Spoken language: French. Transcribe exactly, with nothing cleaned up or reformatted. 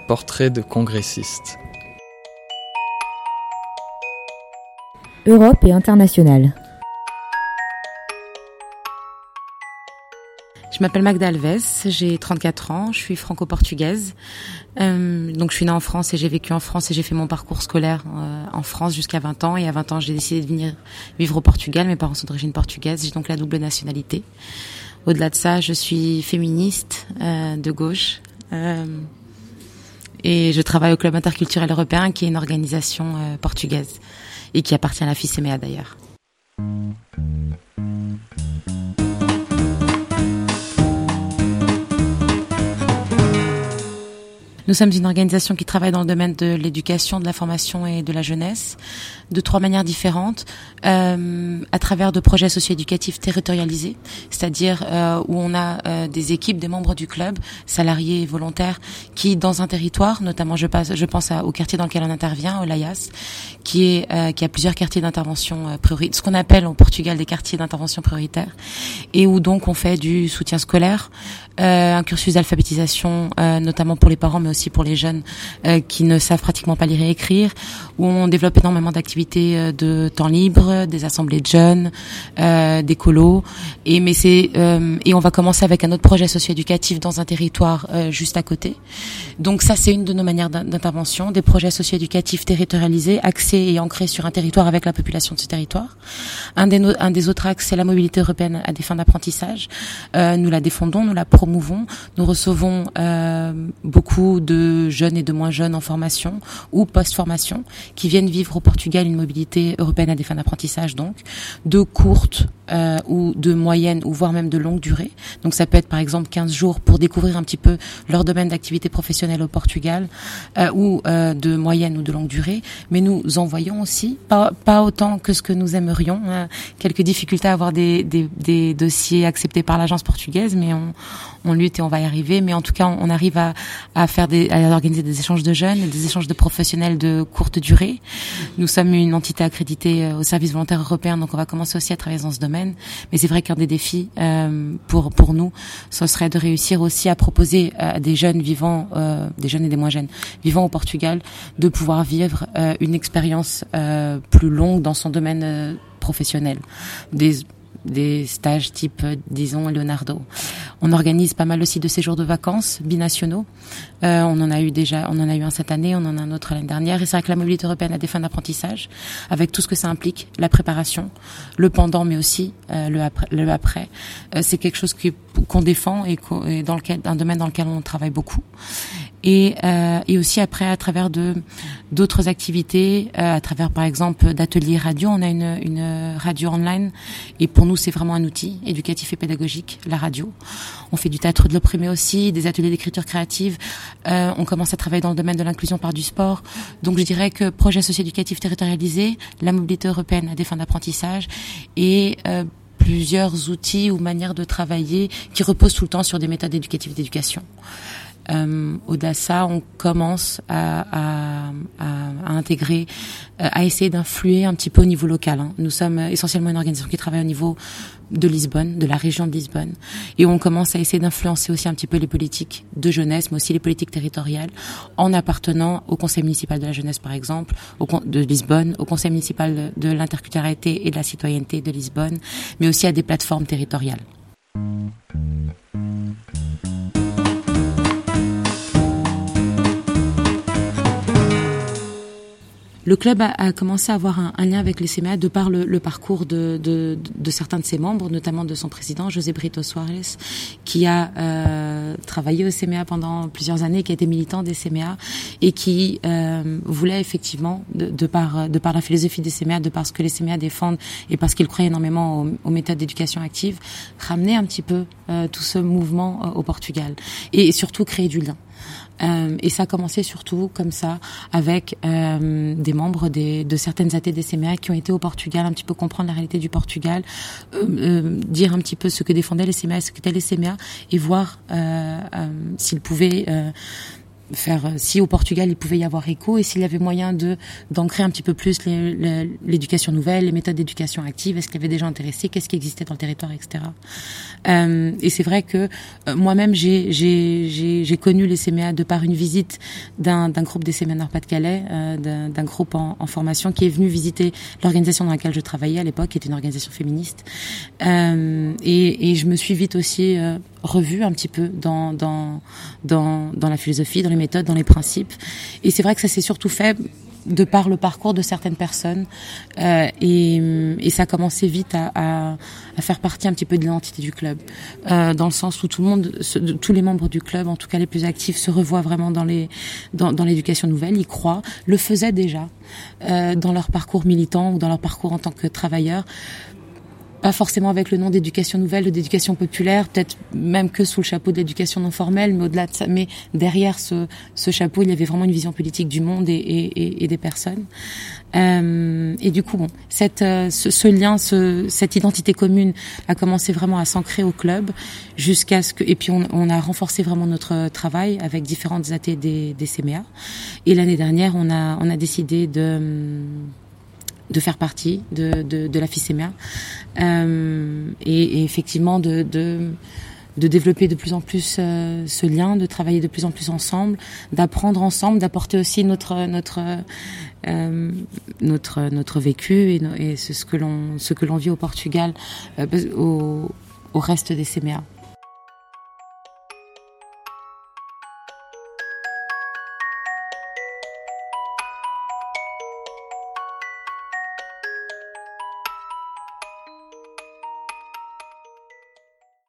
Portrait de congressiste. Europe et international. Je m'appelle Magda Alves, j'ai trente-quatre ans, je suis franco-portugaise. Euh, donc je suis née en France et j'ai vécu en France et j'ai fait mon parcours scolaire euh, en France jusqu'à vingt ans. Et à vingt ans, j'ai décidé de venir vivre au Portugal. Mes parents sont d'origine portugaise, j'ai donc la double nationalité. Au-delà de ça, je suis féministe euh, de gauche. Euh, et je travaille au Club interculturel européen, qui est une organisation euh, portugaise et qui appartient à la FICEMEA d'ailleurs. Nous sommes une organisation qui travaille dans le domaine de l'éducation, de la formation et de la jeunesse, de trois manières différentes, euh, à travers de projets socio-éducatifs territorialisés, c'est-à-dire euh, où on a euh, des équipes, des membres du club, salariés et volontaires, qui dans un territoire, notamment je, passe, je pense à, au quartier dans lequel on intervient, au Laias, qui est euh, qui a plusieurs quartiers d'intervention euh, prioritaires, ce qu'on appelle au Portugal des quartiers d'intervention prioritaires, et où donc on fait du soutien scolaire, euh, un cursus d'alphabétisation, euh, notamment pour les parents, mais aussi aussi pour les jeunes euh, qui ne savent pratiquement pas lire et écrire, où on développe énormément d'activités euh, de temps libre, des assemblées de jeunes, euh, des colos, et mais c'est euh, et on va commencer avec un autre projet socio-éducatif dans un territoire euh, juste à côté. Donc ça, c'est une de nos manières d'intervention, des projets socio-éducatifs territorialisés, axés et ancrés sur un territoire avec la population de ce territoire. Un des, no- un des autres axes, c'est la mobilité européenne à des fins d'apprentissage. Euh, nous la défendons, nous la promouvons, nous recevons euh, beaucoup de jeunes et de moins jeunes en formation ou post-formation qui viennent vivre au Portugal une mobilité européenne à des fins d'apprentissage, donc de courte euh, ou de moyenne ou voire même de longue durée. Donc ça peut être par exemple quinze jours pour découvrir un petit peu leur domaine d'activité professionnelle au Portugal, euh, ou euh, de moyenne ou de longue durée. Mais nous envoyons aussi, pas, pas autant que ce que nous aimerions, hein, quelques difficultés à avoir des, des, des dossiers acceptés par l'agence portugaise, mais on, on lutte et on va y arriver. Mais en tout cas, on, on arrive à, à faire des à organiser des échanges de jeunes et des échanges de professionnels de courte durée. Nous sommes une entité accréditée au service volontaire européen, donc on va commencer aussi à travailler dans ce domaine. Mais c'est vrai qu'un des défis euh, pour pour nous, ce serait de réussir aussi à proposer à des jeunes vivant, euh, des jeunes et des moins jeunes vivant au Portugal, de pouvoir vivre euh, une expérience euh, plus longue dans son domaine euh, professionnel. Des des stages type, disons, Leonardo. On organise pas mal aussi de séjours de vacances binationaux. Euh, on en a eu déjà, on en a eu un cette année, on en a un autre l'année dernière. Et c'est vrai que la mobilité européenne a des fins d'apprentissage, avec tout ce que ça implique, la préparation, le pendant, mais aussi euh, le après. Le après. Euh, c'est quelque chose qui, qu'on défend et, qu'on, et dans lequel, un domaine dans lequel on travaille beaucoup. Et, euh, et aussi après à travers de d'autres activités, euh, à travers par exemple d'ateliers radio. On a une, une radio online et pour nous c'est vraiment un outil éducatif et pédagogique, la radio. On fait du théâtre de l'opprimé aussi, des ateliers d'écriture créative. Euh, on commence à travailler dans le domaine de l'inclusion par du sport. Donc je dirais que projet socio-éducatif territorialisé, la mobilité européenne à des fins d'apprentissage et euh, plusieurs outils ou manières de travailler qui reposent tout le temps sur des méthodes éducatives d'éducation. Euh, au-delà de ça, on commence à, à, à, à intégrer, euh, à essayer d'influer un petit peu au niveau local. Hein. Nous sommes essentiellement une organisation qui travaille au niveau de Lisbonne, de la région de Lisbonne, et on commence à essayer d'influencer aussi un petit peu les politiques de jeunesse, mais aussi les politiques territoriales, en appartenant au Conseil municipal de la jeunesse, par exemple, au, de Lisbonne, au Conseil municipal de l'interculturalité et de la citoyenneté de Lisbonne, mais aussi à des plateformes territoriales. Le club a, a commencé à avoir un, un lien avec les C M E A de par le, le parcours de, de, de certains de ses membres, notamment de son président, José Brito Soares, qui a euh, travaillé au C M E A pendant plusieurs années, qui a été militant des C M E A et qui euh, voulait effectivement, de, de, par, de par la philosophie des C M E A, de par ce que les C M E A défendent et parce qu'il croit énormément aux, aux méthodes d'éducation active, ramener un petit peu euh, tout ce mouvement euh, au Portugal et surtout créer du lien. Euh, et ça a commencé surtout comme ça avec euh, des membres des, de certaines A T des C M E A qui ont été au Portugal, un petit peu comprendre la réalité du Portugal, euh, euh, dire un petit peu ce que défendaient les C M E A, ce qu'étaient les C M E A et voir euh, euh, s'ils pouvaient euh, faire si au Portugal il pouvait y avoir écho et s'il y avait moyen de d'ancrer un petit peu plus les, les, l'éducation nouvelle, les méthodes d'éducation active, est-ce qu'il y avait des gens intéressés, qu'est-ce qui existait dans le territoire, et cetera. Euh, et c'est vrai que euh, moi-même j'ai j'ai j'ai j'ai connu les C M A de par une visite d'un d'un groupe des C M A Nord-Pas-de-Calais, euh, d'un, d'un groupe en, en formation qui est venu visiter l'organisation dans laquelle je travaillais à l'époque, qui était une organisation féministe. Euh, et, et je me suis vite aussi euh, revue un petit peu dans dans dans dans la philosophie, dans les méthodes, dans les principes. Et c'est vrai que ça s'est surtout fait de par le parcours de certaines personnes euh, et, et ça a commencé vite à, à, à faire partie un petit peu de l'identité du club, euh, dans le sens où tout le monde, ce, tous les membres du club, en tout cas les plus actifs, se revoient vraiment dans les dans, dans l'éducation nouvelle, y croient, le faisaient déjà euh, dans leur parcours militant ou dans leur parcours en tant que travailleurs. Pas forcément avec le nom d'éducation nouvelle ou d'éducation populaire, peut-être même que sous le chapeau de l'éducation non formelle, mais au-delà de ça, mais derrière ce, ce chapeau, il y avait vraiment une vision politique du monde et, et, et des personnes. Euh, et du coup, bon, cette, ce, ce lien, ce, cette identité commune a commencé vraiment à s'ancrer au club jusqu'à ce que, et puis on, on a renforcé vraiment notre travail avec différentes A T des, des C M A. Et l'année dernière, on a, on a décidé de de faire partie de, de, de la F I C M A euh, et, et effectivement de, de, de développer de plus en plus euh, ce lien, de travailler de plus en plus ensemble, d'apprendre ensemble, d'apporter aussi notre notre euh, notre notre vécu et, et ce que l'on ce que l'on vit au Portugal euh, au, au reste des C M A.